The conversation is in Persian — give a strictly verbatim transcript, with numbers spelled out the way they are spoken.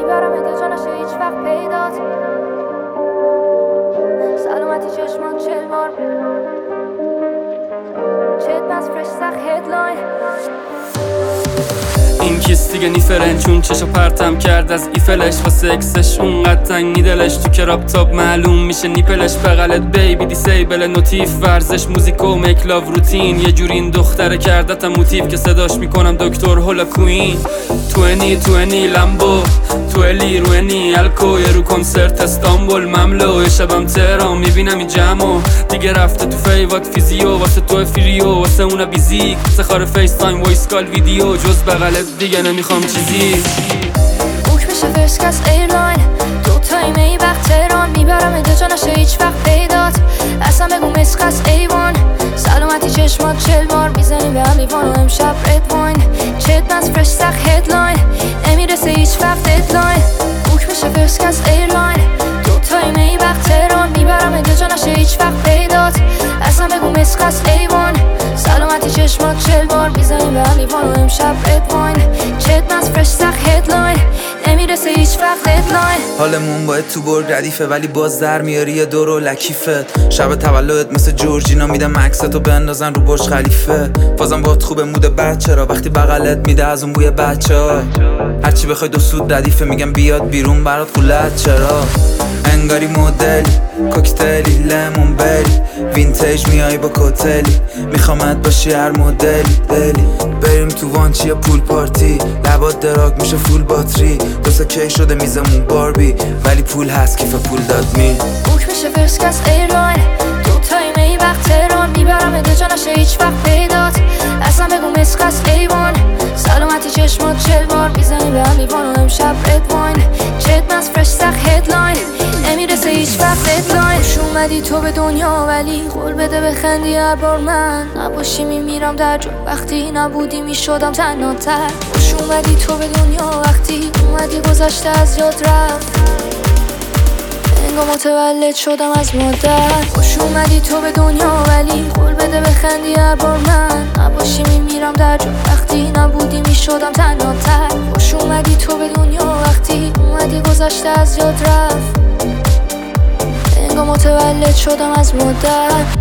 میبرم ات جا نشه هیچ وقت پیدات. سلامتی چشمان چل بار چت بس فرش سخت هدلاین. این کیس دیگه نیفرن چون چشو پرتم کرد از ایفلش واسه اکسش اونقدر تنگی دلش تو کراب تاب معلوم میشه نیپلش بغلت بیبی دیسیبل نوتیف ورزش موزیک و مکلاو روتین یه جوری این دختره کردتم موتیف که صداش میکنم دکتر هولا کوین. توینی توینی لمبو تویلی روینی الکو یه رو کنسرت استانبول مملو یه شبم تهران میبینم این جمعو دیگه رفته تو فیوات فیزیو واسه تو فریو واسه اونا بیزیک سخار فیس تایم وایس کال ویدیو جز بغلت دیگه نمیخوام چیزی. بوک بشه فرست کس ایرلاین دو تایمه ای وقت تهران میبرم ات جا نشه هیچ وقت پیدات. اصلا بگو مسخس ایوان سلامتی چشمات چل بار میزنیم به هم لیوان و امشب رد واین. چت بس فرش سخت هدلاین نمیرسه هیچ وقت ددلاین. بوک بشه فرست کس ایرلاین دو تایمه ای وقت تهران میبرم ات جا نشه هیچ وقت پیدات. اصلا بگو مسخس ایوان سلامتی چشمات چل بار میزنیم به هم لیوان و امشب رد واین. چت بس فرش سخت هدلاین نمیرسه هیچ وقت ددلاین. حالمون باید تو برگ ردیفه ولی باز در میاری یه دور و لکیفه. شب تولدت مثل جورجینا میدم عکستو بندازن رو برج خلیفه. بازم باهات خوبه مود بچه را وقتی بغلت میده از اون بوی بچه ها. هرچی بخوای دو سود ردیفه میگم بیاد بیرون برات قولت چرا. انگاری مدلی کوکتلی لمون بری وینتیج میای با کوتلی میخوامت باشی هر مدلی دلی. بریم تو وانچی یا پول پارتی لبات دراگ میشه فول باتری. دوستا کی شده میزمون باربی ولی پول هست کیف پول داد می. بوک بشه فرست کس ایرلاین دو تایمه ای وقت تهران میبرم ات جا نشه هیچ وقت پیدات. اصلا بگو مسخس ایوان سلامتی چشمات چل بار میزنیم به هم لیوان و امشب رد واین. چت بس فرش سخت هدلاین نمیرسه هیچ وقت ددلاین. خوش اومدی تو به دنیا ولی قول بده بخندی هر بار من نباشی میمیرم در جو وقتی نبودی میشدم تنها تر. خوش اومدی تو به دنیا وقتی اومدی گذشته از یاد رفت انگار متولد شدم از مادر. خوش اومدی تو به دنیا ولی قول بده بخندی هر بار من نباشی میمیرم در جو وقتی نبودی میشدم تنها تر. خوش اومدی تو به دنیا وقتی اومدی گذشته از یاد رفت انگار متولد شدم از مادر.